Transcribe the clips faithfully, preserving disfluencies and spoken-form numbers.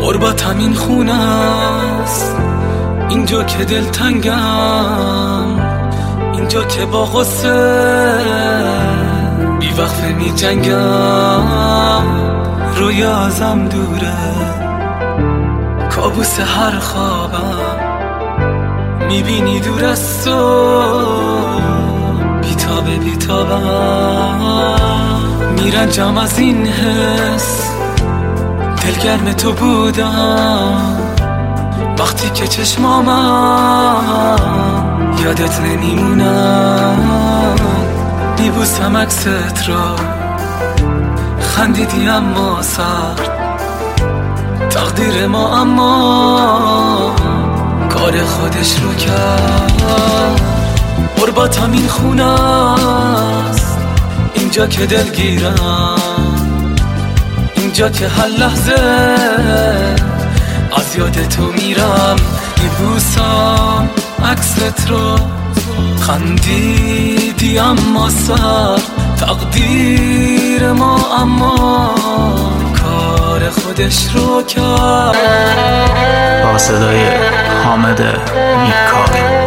غربت همین خونه است، اینجا که دلتنگم، اینجا که با غصه بی وقفه می جنگم. روی ازم دوره، کابوس هر خوابم میبینی دور از تو، بیتابه بیتابم. میرنجم از این حس، دلگرم تو بودم وقتی که چشمامم یادت نمیمونم. میبوسم عکست را، خندیدی اما سرد، تقدیر ما اما کار خودش رو کرد. غربت همین خونه است، اینجا که دلگیرم، اینجا که هر لحظه از یاد تو میرم. میبوسم عکست رو، خندیدی اما سر، تقدیر ما اما کار خودش رو کرد. با صدای حامد نیککار.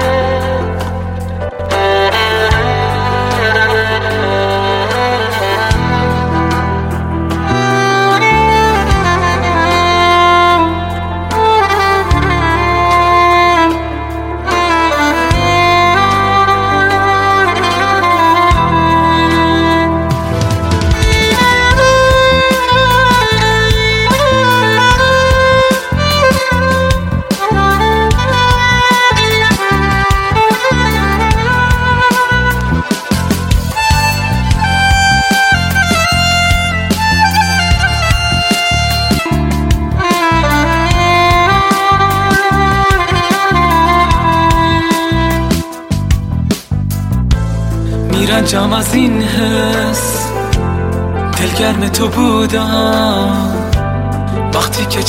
میرنجم از این حس، دلگرم تو بودم وقتی که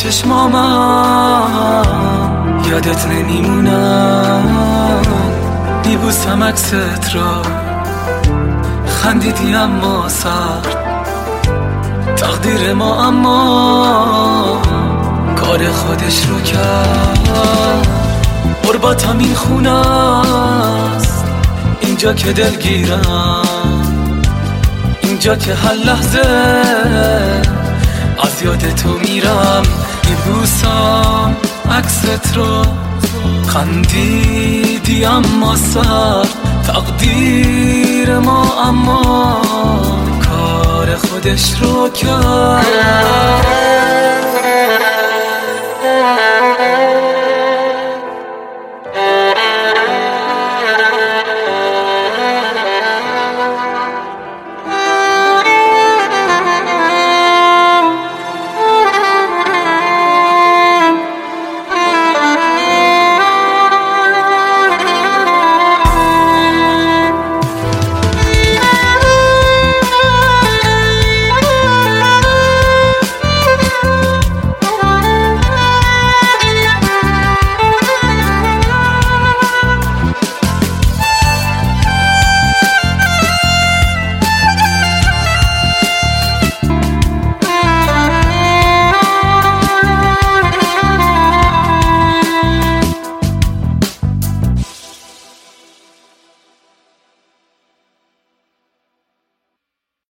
چشمامم یادت نمیمونم. میبوسم عکست را، خندیدی اما سرد، تقدیر ما اما کار خودش رو کرد. غربت همین خونه است، اینجا که دلگیرم، اینجا که هر لحظه از یاد تو میرم. میبوسم عکست رو، خندیدی اما سر، تقدیر ما اما کار خودش رو کرد.